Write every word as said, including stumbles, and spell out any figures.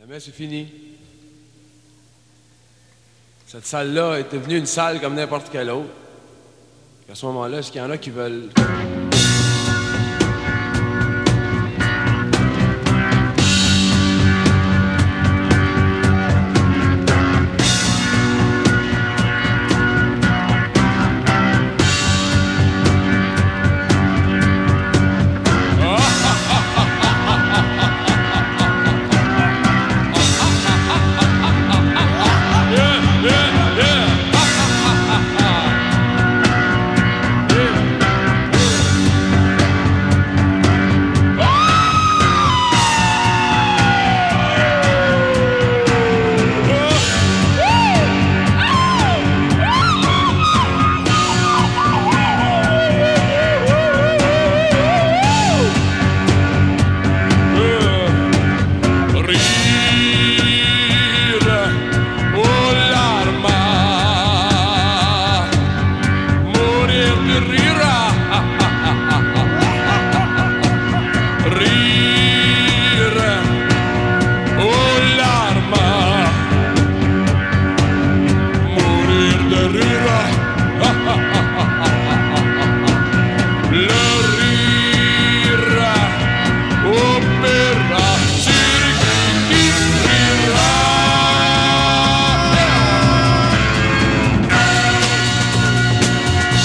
Jamais c'est fini. Cette salle-là est devenue une salle comme n'importe quelle autre. À ce moment-là, est-ce qu'il y en a qui veulent